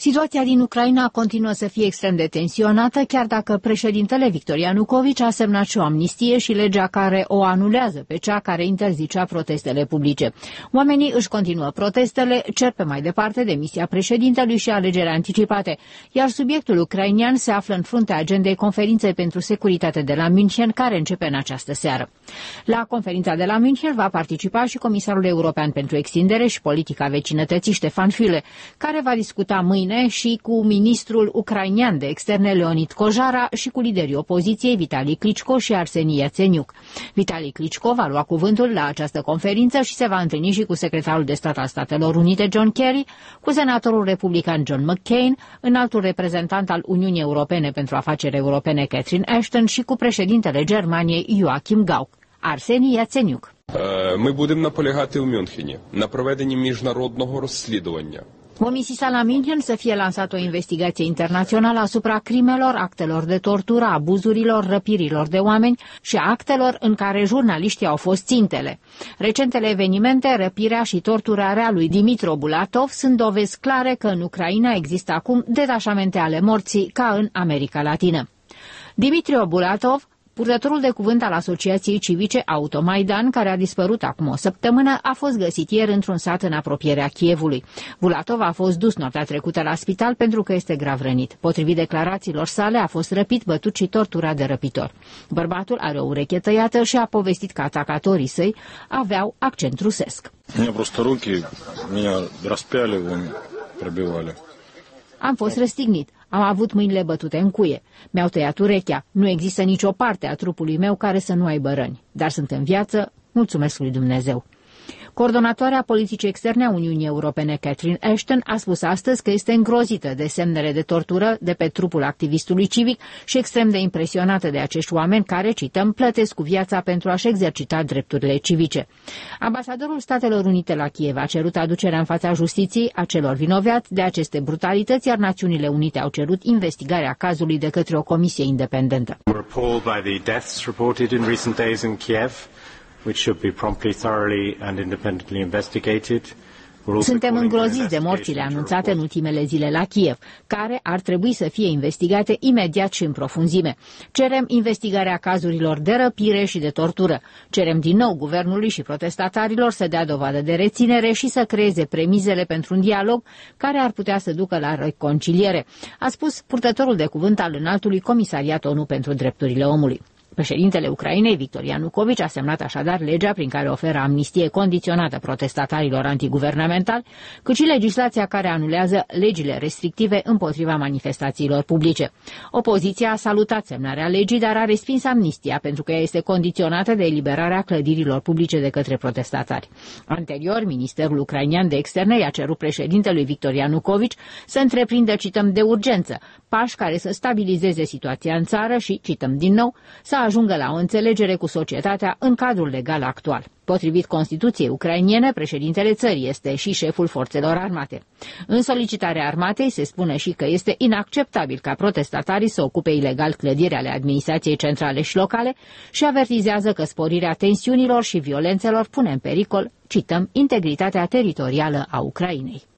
Situația din Ucraina continuă să fie extrem de tensionată, chiar dacă președintele Victor Ianukovici a semnat și o amnistie și legea care o anulează pe cea care interzicea protestele publice. Oamenii își continuă protestele, cer pe mai departe demisia președintelui și alegeri anticipate, iar subiectul ucrainian se află în fruntea agendei conferinței pentru securitate de la München, care începe în această seară. La conferința de la München va participa și comisarul european pentru extindere și politica vecinătății Ștefan Füle, care va discuta mâine și cu ministrul ucrainian de externe Leonid Kojara și cu liderii opoziției Vitali Klitschko și Arseni Yatsenyuk. Vitali Klitschko va lua cuvântul la această conferință și se va întâlni și cu secretarul de stat al Statelor Unite John Kerry, cu senatorul republican John McCain, înaltul reprezentant al Uniunii Europene pentru Afaceri Europene Catherine Ashton și cu președintele Germaniei Joachim Gauck. Arseni Yatsenyuk. Ми будемо наполягати у Мюнхені на проведенні міжнародного розслідування. Vom insista la München să fie lansată o investigație internațională asupra crimelor, actelor de tortură, abuzurilor, răpirilor de oameni și actelor în care jurnaliștii au fost țintele. Recentele evenimente, răpirea și torturarea lui Dimitro Bulatov sunt dovezi clare că în Ucraina există acum detașamente ale morții ca în America Latină. Dimitro Bulatov, purtătorul de cuvânt al Asociației Civice Automaidan, care a dispărut acum o săptămână, a fost găsit ieri într-un sat în apropierea Kievului. Bulatov a fost dus noaptea trecută la spital pentru că este grav rănit. Potrivit declarațiilor sale, a fost răpit, bătut și torturat de răpitor. Bărbatul are o ureche tăiată și a povestit că atacatorii săi aveau accent rusesc. Am fost răstignit. Am avut mâinile bătute în cuie. Mi-au tăiat urechea. Nu există nicio parte a trupului meu care să nu aibă răni. Dar sunt în viață, mulțumesc lui Dumnezeu. Coordonatoarea politicii externe a Uniunii Europene, Catherine Ashton, a spus astăzi că este îngrozită de semnele de tortură de pe trupul activistului civic și extrem de impresionată de acești oameni care, cităm, plătesc cu viața pentru a-și exercita drepturile civice. Ambasadorul Statelor Unite la Kiev a cerut aducerea în fața justiției a celor vinovați de aceste brutalități, iar Națiunile Unite au cerut investigarea cazului de către o comisie independentă. Which should be promptly, thoroughly and independently investigated. Suntem îngroziți de morțile anunțate în ultimele zile la Kiev, care ar trebui să fie investigate imediat și în profunzime. Cerem investigarea cazurilor de răpire și de tortură. Cerem din nou guvernului și protestatarilor să dea dovadă de reținere și să creeze premizele pentru un dialog care ar putea să ducă la reconciliere, a spus purtătorul de cuvânt al Înaltului Comisariat ONU pentru Drepturile Omului. Președintele Ucrainei, Victor Ianukovici, a semnat așadar legea prin care oferă amnistie condiționată protestatarilor antiguvernamentali, cât și legislația care anulează legile restrictive împotriva manifestațiilor publice. Opoziția a salutat semnarea legii, dar a respins amnistia pentru că ea este condiționată de eliberarea clădirilor publice de către protestatari. Anterior, Ministerul Ucrainian de Externe i-a cerut președintelui Victor Ianukovici să întreprindă, cităm, de urgență, pași care să stabilizeze situația în țară și, cităm din nou, să ajungă la o înțelegere cu societatea în cadrul legal actual. Potrivit Constituției ucrainiene, președintele țării este și șeful forțelor armate. În solicitarea armatei se spune și că este inacceptabil ca protestatarii să ocupe ilegal clădiri ale administrației centrale și locale și avertizează că sporirea tensiunilor și violențelor pune în pericol, cităm, integritatea teritorială a Ucrainei.